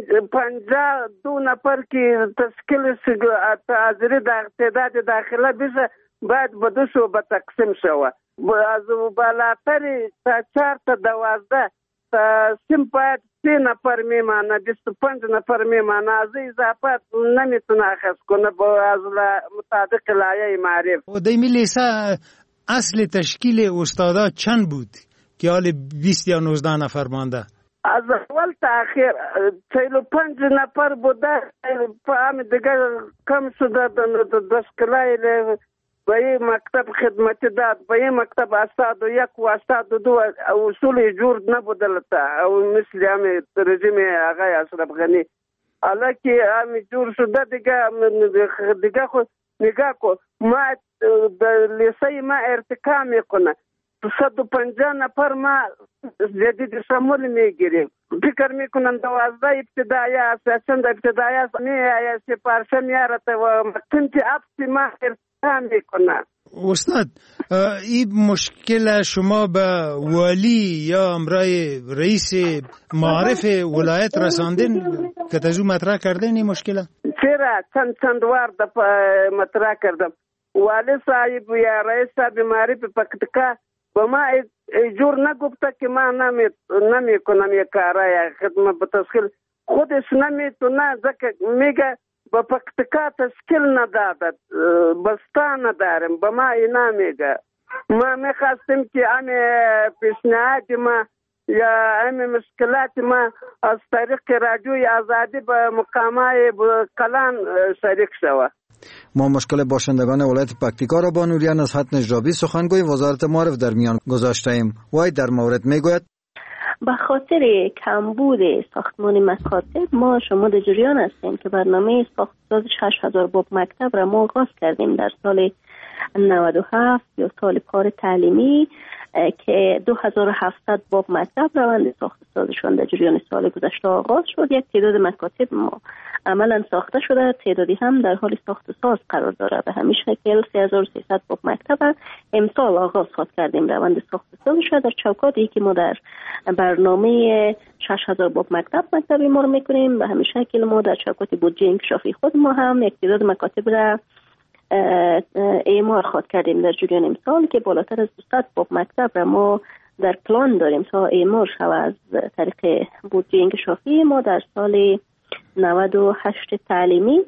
52 نفر که تشکیل حاضری تعداد داخله بشه باید به 2 شعبه تقسیم شود. از بالاتر تا 4 تا 12 تقسیم باید 3 نفر میمانه، 25 نفر میمانه. از اضافات نمیتونه اخذ کنه از مطابق لایحه معرف. در لیسه اصل تشکیل استادا چند بود که حال 20 یا 19 نفر مانده؟ از اول تا آخر 45 نفر بوده. فهم دیگه کم شده دشکلای به مکتب خدمتی داد، به مکتب استاد 1 و استاد 2 اصول جور نبودلتا او مثل همه رژیم آقای اشرف غنی. حالا که همه جور شده دیگه خود نگاه کن ما لیسه ما ارتقا میکنه 150 نفر ما جدید شمول میگیریم. فکر میکنن 12 ابتدایی اساساً ابتدایی میآید سپارشه میارد و مکنتی افتی ما ارتقا میکنه. استاد این مشکل شما به والی یا امرای رئیس معارف ولایت رساندین که تجو مطرح کردین این مشکل؟ چرا چند وار مطرح کردم. والی صاحب یا رئیس صاحب معارف پکتیکا با ما جور نگفته که ما نمیکنم یک کارای خدمت به تشکیل خودش نمیتونه میگه با پکتیکا تشکیل ندادد بستا ندارم با ما اینا میگه. ما میخواستیم که همه پیشنهاد ما یا همه مشکلات ما از طریق رادیوی آزادی به مقامای کلان شریک شود. ما مشکل باشندگان ولایت پکتیکا را با نوریان از حد نجرابی سخنگوی وزارت معارف در میان گذاشته ایم. وای در مورد میگوید به خاطر کمبود ساختمان مکاتب ما شما در جریان هستیم که برنامه ساخت 6000 باب مکتب را ما آغاز کردیم در سال 97 یا سال کار تعلیمی که 2700 باب مکتب روند ساخت سازشان در جریان سال گذشته آغاز شد. یک تعداد مکاتب ما عملا ساخته شده، تعدادی هم در حال ساخت ساز قرار داره. به همین شکل 3300 باب مکتب امسال آغاز خود کردیم روند ساخت سازش در چوکاتی که ما در برنامه 6000 باب مکتبی ما رو میکنیم. به همین شکل ما در چوکات بودجه انکشافی خود ما هم یک تعداد مکاتب را اعمار خود کردیم در جریان امسال که بالاتر از 200 باب مکتب را ما در پلان داریم تا اعمار شود از طریق بودجه انکشافی ما در سال 98 تعلیمی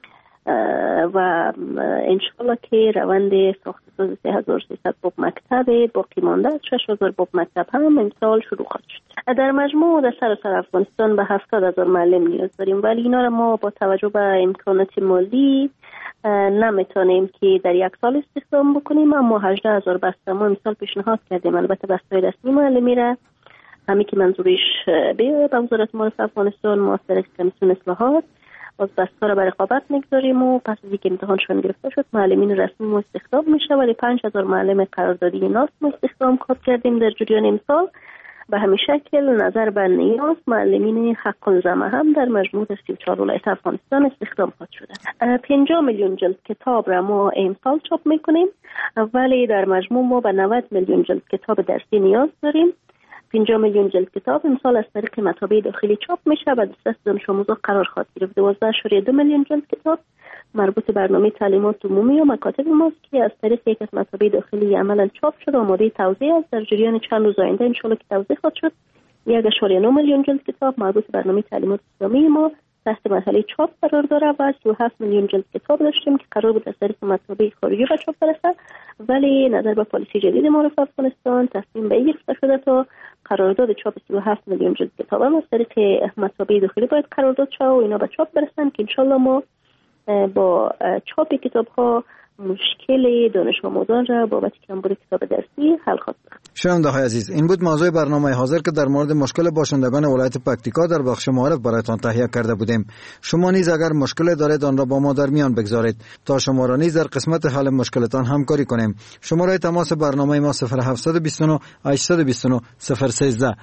و انشالله که روند ساخت ساز 3300 باب مکتب باقی مانده از 6000 باب مکتب هم امسال شروع خواهد شد. در مجموع در سراسر افغانستان به 70000 معلم نیاز داریم ولی اینا را ما با توجه به امکانات مالی نمیتونیم که در یک سال استخدام بکنیم. اما 18000 بسته ما امسال پیشنهاد کردیم. البته بسته رسمی معلمی را همین که منظورش به وزارت معارف افغانستان ما از کمیسیون اصلاحات باز بسته را به رقابت میگذاریم و پس از اینکه امتحانشان گرفته شد معلمین رسمی ما استخدام میشه ولی 5000 معلم قراردادی ناس ما استخدام کردیم در جریان امسال. به همین شکل نظر به نیاز معلمین حق الزمه هم در مجموع 34 ولایت افغانستان استخدام خواهد شده. 50 میلیون جلد کتاب را ما امسال چاپ میکنیم ولی در مجموع ما به 90 میلیون جلد کتاب درسی نیاز داریم. 50 میلیون جلد کتاب امسال از طریق مطابع داخلی چاپ میشه و دسترس دانش آموزان قرار خواهد گرفت. 12.2 میلیون جلد کتاب مربوط برنامه تعلیمات عمومی و مکاتب ماست که از طریق یک از مطابع داخلی عملا چاپ شده و آماده توزیع است. در جریان چند روز آینده ان شاءالله که توزیع خواهد شد. 1.9 میلیون جلد کتاب مربوط برنامه تعلیمات اسلامی ما تحت مرحله چاپ قرار داره و 37 میلیون جلد کتاب داشتیم که قرار بود از طریق مطابع خارجی به چاپ برسه ولی نظر به پالیسی جدید معارف افغانستان تصمیم به این گرفته شده تا قرارداد چاپ 37 میلیون جلد کتاب هم از طریق مطابع داخلی باید قرارداد شه و اینا به چاپ برسن که انشالله ما با چاپ کتاب ها مشکل دانش آموزان را بابت کمبود کتاب درسی حل خواهد کرد. شنونده های عزیز این بود موضوع برنامه حاضر که در مورد مشکل باشندگان ولایت پکتیکا در بخش معارف برایتان تهیه کرده بودیم. شما نیز اگر مشکل دارید آن را با ما در میان بگذارید تا شما را نیز در قسمت حل مشکلتان همکاری کنیم. شماره تماس برنامه ما 0729 829 013.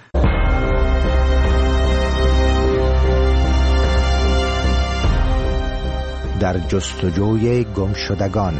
در جستجوی گمشدگان.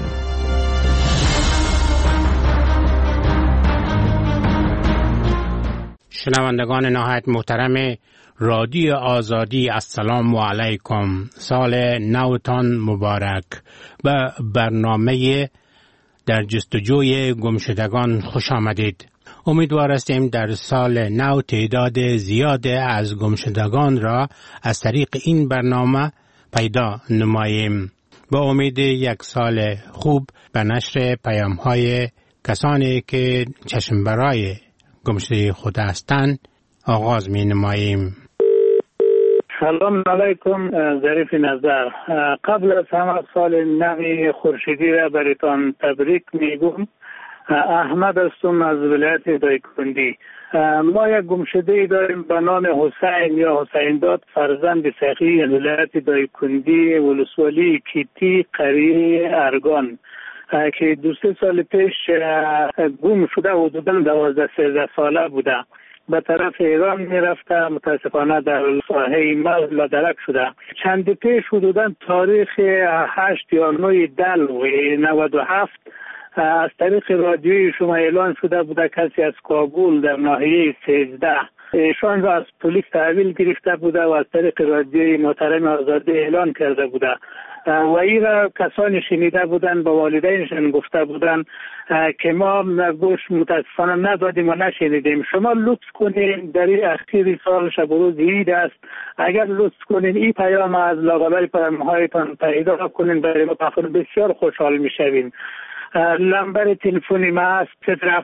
شنوندگان نهایت محترم رادیو آزادی السلام علیکم، سال نوتان مبارک. به برنامه در جستجوی گمشدگان خوش آمدید. امیدوار هستیم در سال نو تعداد زیاد از گمشدگان را از طریق این برنامه پیدا نماییم. با امید یک سال خوب به نشر پیام‌های کسانی که چشم برای گمشده خود هستند آغاز می نماییم. سلام علیکم ظریف نظر. قبل از همه سال نو خورشیدی را برایتان تبریک میگم. احمد هستم از ولایت دایکنډي. ما یک گمشده داریم به نام حسین یا حسین داد، فرزند سخی ولایت دایکنډي، ولسوالی کیتی، قریه ارگان، که 2-3 سال پیش گم شده و حدوداً 12-13 ساله بوده. به طرف ایران می رفته، متاسفانه در ساحه مرز لادرک شده. چند پیش حدوداً تاریخ 8 یا 9 دل 97 از طریق رادیوی شما اعلان شده بوده کسی از کابل در ناحیه 13 ایشان را از پلیس تحویل گرفته بوده و از طریق رادیوی محترم آزادی اعلان کرده بوده و این را کسانی شنیده بودن با والدینشان گفته بودن که ما گوش متاسفانه ندادیم و نشنیدیم. شما لطف کنین در این اخیر سال شب و روز عید است، اگر لطف کنین این پیام از لاغبر پیام‌هایتان پیدا کنین برای ما بسیار خوشحال میشویم. نمبر تلفنی ما است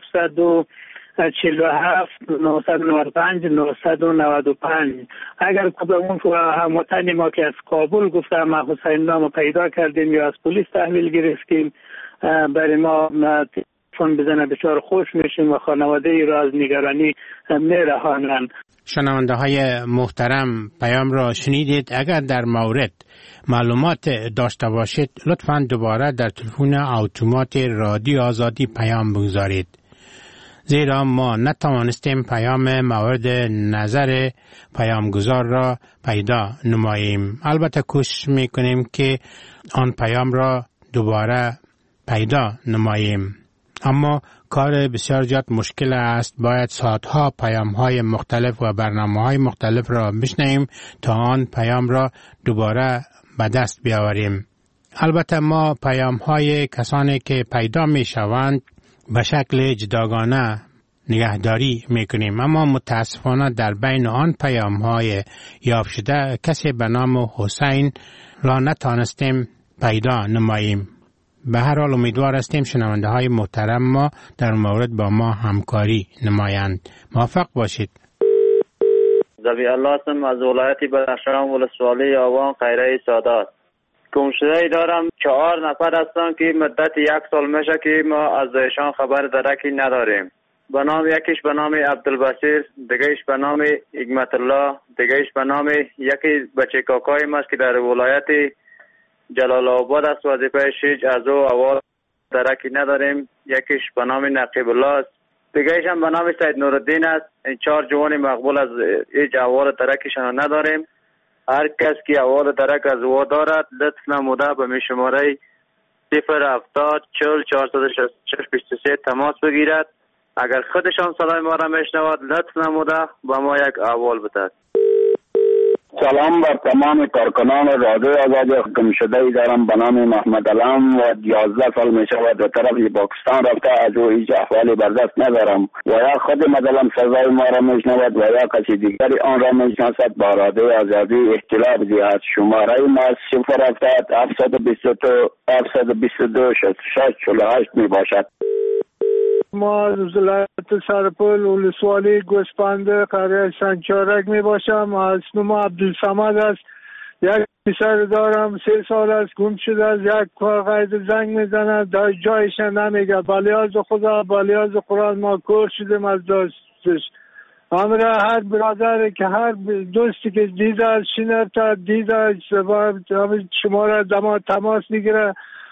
747 995 995. اگر کدامون هموطن ما که از کابل گفته ما حسین نامو پیدا کردیم یا از پلیس تحویل گرفتیم برای ما تلفن بزنه بسیار خوش میشیم و خانواده ای را از نگرانی میرهانند. شنونده های محترم پیام را شنیدید. اگر در مورد معلومات داشته باشید لطفاً دوباره در تلفن اتومات رادیو آزادی پیام بگذارید، زیرا ما نتوانستیم پیام مورد نظر پیامگذار را پیدا نماییم. البته کوشش میکنیم که آن پیام را دوباره پیدا نماییم، اما کار بسیار زیاد مشکل است. باید ساعتها پیام‌های مختلف و برنامه‌های مختلف را بشنویم تا آن پیام را دوباره به دست بیاوریم. البته ما پیام‌های کسانی که پیدا می‌شوند به شکل جداگانه نگهداری می‌کنیم، اما متاسفانه در بین آن پیام‌های یافت شده کسی به نام حسین را نتوانستیم پیدا نماییم. به هر حال امیدوار هستیم شنونده های محترم ما در مورد با ما همکاری نمایند. موفق باشید. ذبیح الله هستم از ولایت بدخشان، ولسوالی آوان، خیره سادات. گمشده دارم 4 نفر هستن که مدت 1 سال میشه که ما از ایشان خبر درکی نداریم. به نام یکیش به نام عبدالبصیر، دیگهش به نام حکمت الله، دیگهش به نام یکی بچه کاکای ماست که در ولایت جلال آباد است. وظیفه شیج از او اول درکی نداریم. یکیش به نام نقیب الله است، دیگهش هم به نام سید نورالدین است. این 4 جوان مقبول از هیچ اول درکشان نداریم. هر کس که اول درک از او دارد لطف نموده به می شماره 070 40 466 23 تماس بگیرد. اگر خودشان صدای ما را میشنود لطف نموده با ما یک احوال بدهد. سلام بر تمام کارکنان رادیو آزادی. گمشده ای دارم به نام محمد علم و 11 سال می شود به طرف پاکستان رفته. از او هیچ احوالی بر دست ندارم و یا خود مدلم سزای ما را میشنود و یا کسی دیگری آن را میشناسد. با رادیو آزادی اختلاف زیاد. شماره ما 070 722 722 66 48 می باشد. ما از ولایت سرپل ولسوالی گوسپنده قریه سنگچارک می باشم. اسمم عبدالصمد است. یک پسر دارم 3 سال است گم شده است. یک قید زنگ میزند در جایش نمیگه. بلیاز خدا بلیاز قرآن ما کور شدیم از دوستش. همراه هر برادر که هر دوستی که دیده شنفته دیده شماره دما تماس میگیره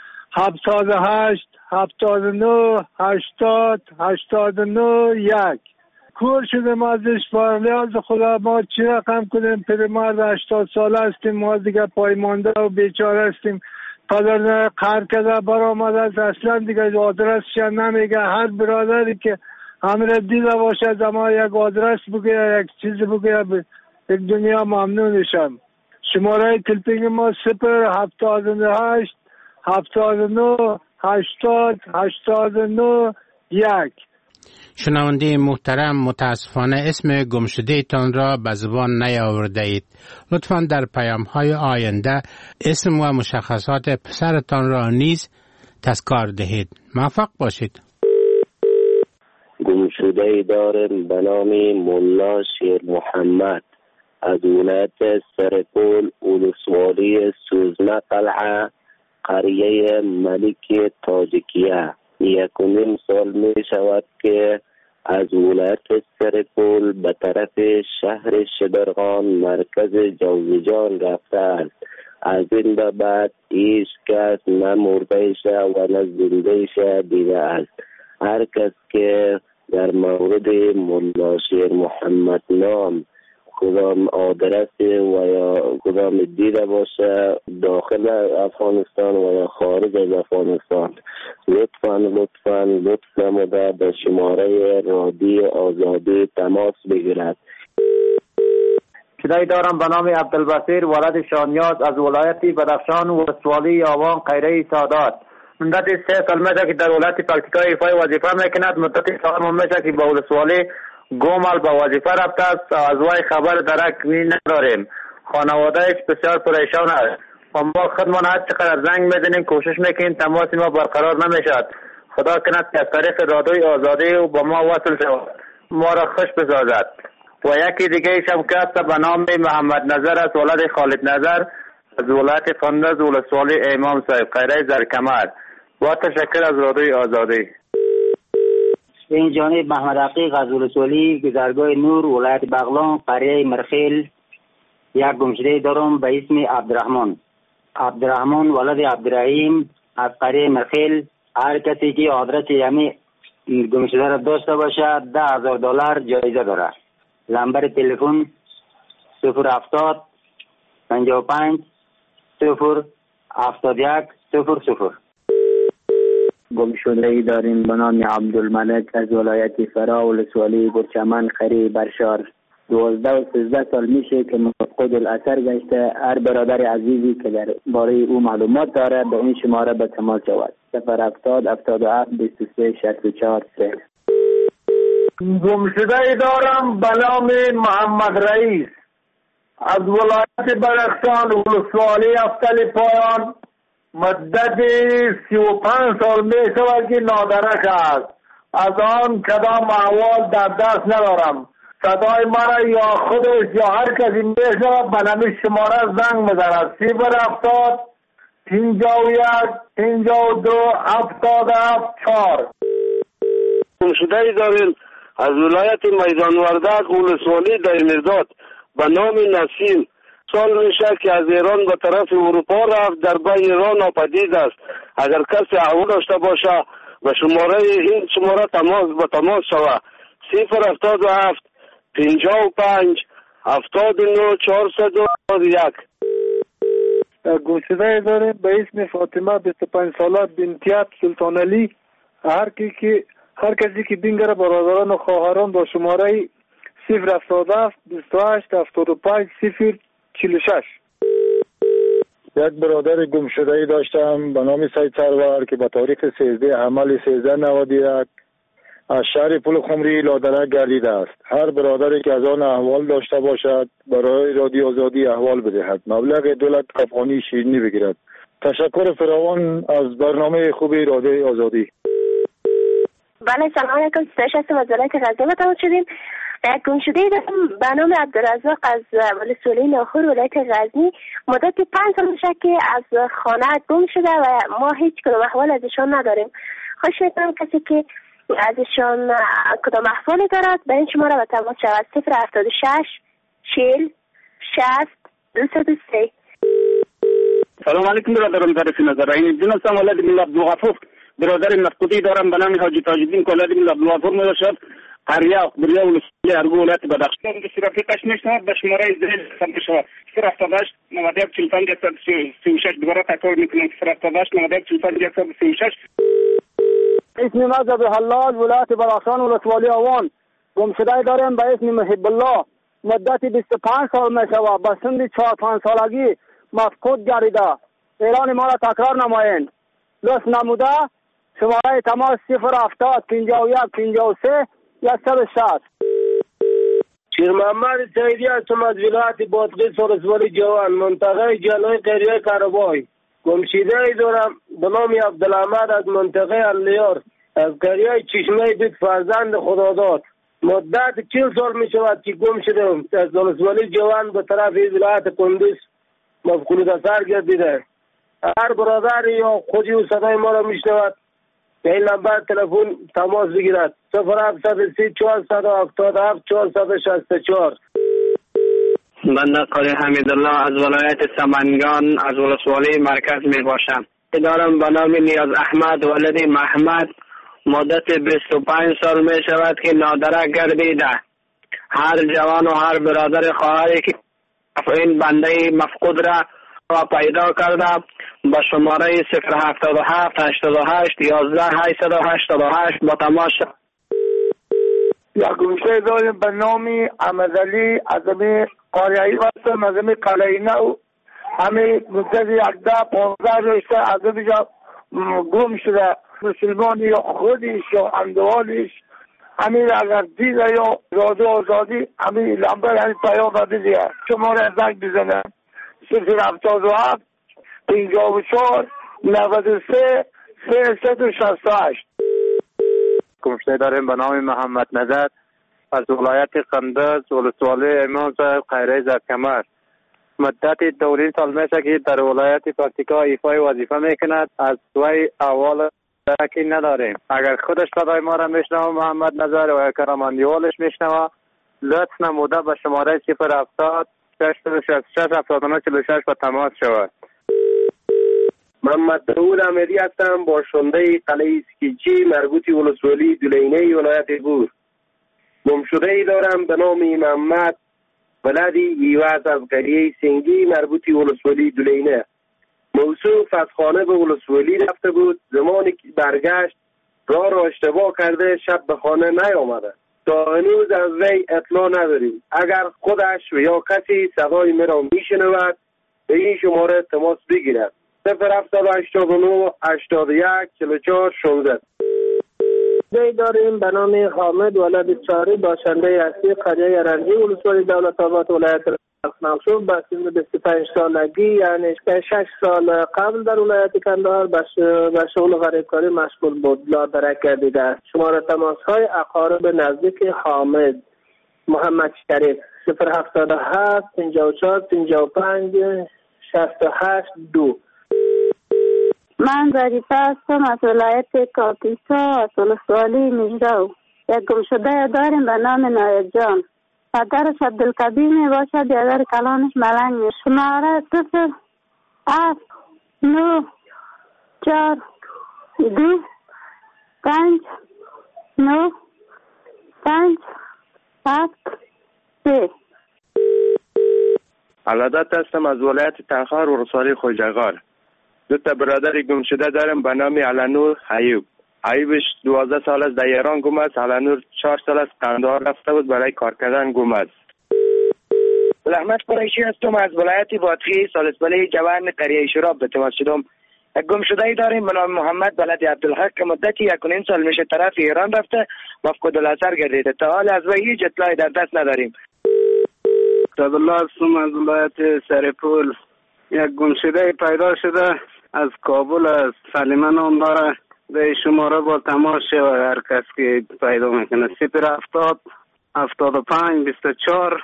78 79 80 89 1. کور شدیم ازش. بلیاز خدا ما چی رقم کنیم؟ پیرمرد 80 ساله هستیم ما دیگه پایمانده و بیچاره هستیم. پدر قهر کرده برآمده است. اصلا دیگه آدرسش نمیگه. هر برادری که همراه دیده باشه ما یک آدرس بگه یک چیز بگه یک دنیا ممنونشم. شماره تلفن ما 078 79 80 89 1. شنونده محترم، متاسفانه اسم گمشده تان را به زبان نیاورده اید. لطفاً در پیام های آینده اسم و مشخصات پسرتان را نیز تذکار دهید. موفق باشید. گمشده دارم به نام ملا شیر محمد از ولایت سرپول ولسوالی سوزمه قلعه قریه ملک تاجیکیه. 1.5 سال می شود که از ولایت سرپول به طرف شهر شبرغان مرکز جوزجان رفته است. از این به بعد هیچ کس نه مرده شه و نه زنده شه دیده است. هر کس که در مورد ملا شیر محمد نام کدام آدرس و یا کدام دیده باشه داخل افغانستان و یا خارج از افغانستان لطف نموده به شماره رادیو آزادی تماس بگیرد. صدای دارم به نام عبدالبصیر ولد شانیاز از ولایت بدخشان و ولسوالی آوان قیره سادات. مدت 3 سال میشه که در ولایت پکتیکا ایفای وظیفه میکند. مدت 4 ماه میشه که به ولسوالی گومال به وظیفه رفته است. از وی خبر درک نداریم. خانوادهش بسیار پریشان است و ما خودمان هر چقدر زنگ میزنیم کوشش میکنیم تماس ما برقرار نمیشد. خدا کند که از طریق رادیوی آزادی و با ما وصل شود، ما را خوش بسازد. و یکی دیگه ایشم کس به نام محمد نظر است ولد خالد نظر از ولایت فندز ولسوالی امام صاحب قیره زرکمر. با تشکر از رادیوی آزادی. این جانب محمد عقیق از ولسوالی گذرگاه نور ولایت بغلان قریه مرخیل. یک گمشده دارم به اسم عبدالرحمن ولد عبدالرحیم از قریه مرخیل. هر کسی که آدرس یعنی گمشده را داشته باشد $10,000 جایزه دارد. نمبر تلفن 070 55 071 00. گمشده ای داریم به نام عبدالملک از ولایت فرا ولسوالی گرچمن خری برشار. 12 و 13 سال میشه که مفقود الاثر گشته. هر برادر عزیزی که در باره او معلومات داره به این شماره به تماس شود. 070 77 23 64 3. گمشده ای دارم به نام محمد رئیس از ولایت بدخشان ولسوالی افتل پایان. مدت 35 سال می شود که نادرک است. از آن کدام احوال در دست ندارم. صدای مرا یا خودش یا هر کسی می شود به نمی شماره زنگ میزند. 070 51 52 74. گمشده ای داریم از ولایت میدان وردک ولسوالی دایمیرداد به نام نسیم. سال میشه که از ایران به طرف اروپا رفت، در بین ایران ناپدید است. اگر کسی احوال داشته باشه به شماره این شماره تماس شود. 077 55 79 401. گمشده داریم به اسم فاطمه 25 ساله بنتیت سلطان علی. هر کسی که بینگره برادران و خواهران با شماره 077 28 75 046. یک برادر گمشده‌ای داشتم به نام سید سرور که به تاریخ 13 حمل 1391 از شهر پل خمری لادرک گردیده است. هر برادری که از آن احوال داشته باشد برای رادیو آزادی احوال بدهد. مبلغ 2 لک افغانی شیرینی بگیرد. تشکر فراوان از برنامه خوبی رادیو آزادی. بله سلام علیکم. صداش هستم از ولایت غزنی متماس شدیم. گمشده دارم به نام عبدالرزاق از ولسوالی ناخور ولایت غزنی. مدت 5 سال میشه که از خانه گم شده و ما هیچ کدام احوال ازشان نداریم. خواهش میکنم کسی که ازشان کدام احوالی دارد به این شماره به تماس شود. 076 40 60 203. سلام علیکم برادران ظریف نظر. این جناب سم ولد بن عبدالغفور برادر مفقودی دارم به نام حاجی تاج الدین ولد بن عبدالغفور میباشد. قریه اخبریه ولسوالی ارگو ولایت بدخشان. رفیقش میشنود به شماره زیر سمت شود 078 91 45 136. دوباره تکرار میکنم 078 91 45 136. اسم مذهب حلال ولایت بدخشان ولسوالی آوان. گمشده دارم به اسم محب الله مدت 25 سال می شود. به سن 4-5 سالگی مفقود گردیده. اعلان ما را تکرار نمایید. لطف نموده شماره تماس 070 51 53 160. شیر محمد سعیدی هستم از ولایت بادغیس ولسوالی جوان، منطقه جلوی قریه کارابای. گمشیده ای دارم به نام عبدالحمد از منطقه الیار از قریه چشمه دید فرزند خداداد. مدت 40 سال می شود که گم شدم. از ولسوالی جوان به طرف ولایت کندوز مفقود اثر گردیده. هر برادر یا خودی و صدای ما را می شنود به این نمبر تلفن تماس بگیرد. 0730 477 464. بنده قاری حمیدالله از ولایت سمنگان از ولسوالی مرکز می باشم. دارم به نام نیاز احمد ولدی محمد. مدت 25 سال می شود که نادره گردیده. هر جوان و هر برادر خواهری که این بنده مفقود را پیدا کرده با شماره 077 88 11 888 با تماس یا گمشده داریم به نام احمدعلی از امی قاریایی هستم از امی قلعه نو. همی مدت 15 رشته از امی جا گم شده. مسلمان یا خودش یا اندوالش همی اگر دیده یا رادیو آزادی همی لمبر همی پیام داده دیگه شماره زنگ بزنم 077 54 93 368. گمشده داریم به نام محمد نجات از ولایت قندز ولسوالی امام صاحب خیره زرکمر. مدت 2 سال میشه که در ولایت پکتیکا ایفای وظیفه میکند. از وی اول درکی نداریم. اگر خودش صدای ما را میشنوه محمد نجات و کرماندیوالش میشنوه لطف نموده به شماره 070 666 79 46 با تماس شود. محمد داود احمدی هستم باشنده قلعه اسکیچی مربوطی ولسوالی دولینه ولایت بور. گمشده ای دارم به نام محمد ولدی ایواز از قریه سنگی مربوطی ولسوالی دولینه. موصوف از خانه به ولسوالی رفته بود. زمانی که برگشت راه را اشتباه کرده شب به خانه نیامده. تا هنوز از وی اطلاع نداریم. اگر خودش و یا کسی صدای مرا میشنود به این شماره تماس بگیرد. 0789 81 44 16. داریم به نام حامد ولد چاری باشنده اصلی قریه رنجی ولسوالی دولت آباد ولایت مقصود به سن 25 سالگی یعنی 6 سال قبل در ولایت کندهار به شغل غریبکاری مشغول بود. لادرک گردیده است. شماره تماس های اقارب نزدیک حامد محمد شریف 077 54 55 68 2. من ظریفه هستم از ولایت کاپیسا از ولسوالی مجرو. یک گمشده داریم به نام نایب جان. پدرش عبدالکبیر می باشد. بیادر کلانش ملنگ می. شماره 0 9 4 2 5 9 5 7 3. علادت هستم از ولایت تخار ولسوالی خوجغار. 2 برادر گم شده دارم به نام علنور ایوب. ایوبش 12 سال است در ایران گم است. علنور 4 سال است قندهار رفته بود برای کار کردن گم است. احمد قریشی هستم از ولایت بادغیس ولسوالی جوان قریه شراب به تماس شدم. گم شده ای داریم به نام محمد بلد عبدالحق که مدتی 1.5 سال میشه طرف ایران رفته مفقود الاثر گردیده. تا حال از وی هیچ اطلاعی در دست نداریم. عبدالله هستم از ولایت سرپول. یک گمشده پیدا شده از کابل از سلیمه نام داره. به شماره با تماس شود هر کس که پیدا میکنه. 070 75 24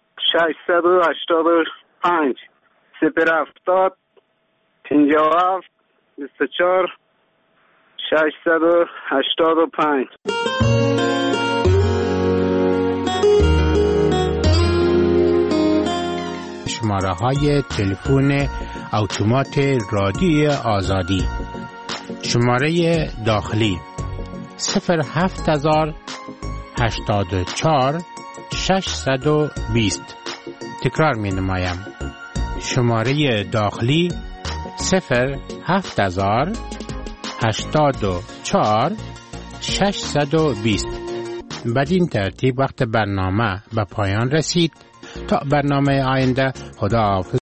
685 070 57 24 685. شماره های تلفن اتومات رادیو آزادی. شماره داخلی 07000 84 620. تکرار می نمایم. شماره داخلی 07000 84 620. بدین ترتیب وقت برنامه به پایان رسید. تا برنامه آینده، خدا حافظ.